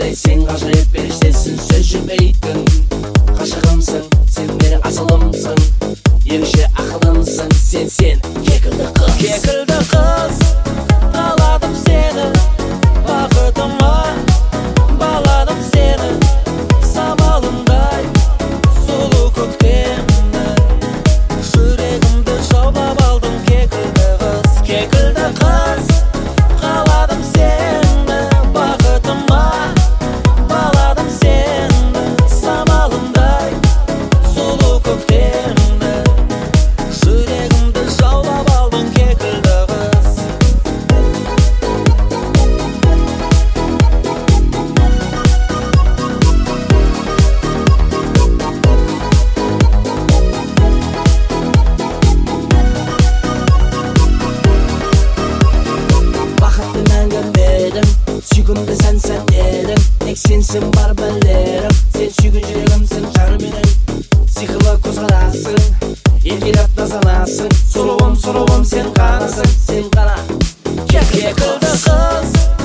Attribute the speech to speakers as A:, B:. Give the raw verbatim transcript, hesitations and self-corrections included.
A: андай сен ғажайып періштесің, сөз жүрмейтін ғашығымсың, сен менің асылымсың, ерекше ақылымсың, сен сен кекілді қыз.
B: Кекілді қыз, қаладым сені бақытыма, баладым сені самалындай сұлу көктемді, жүрегімді жаулап алдым кекілді қыз. Кекілді қыз, қаладым сені бақытыма, баладым сені самалындай сұлу көктемді, жүрегімді жаулап алдым кекілді қыз.
A: Бақытты мәңгі менің, сүйкімді сән-сән едің, тек сенсің бар білерім, сен сүйген жүрегімсің жар менің, сиқырлы көзқарасың, еркелеп назанасың, сұлуым сұлуым сен ғанасың, сен ғана
B: Кекілді қыз,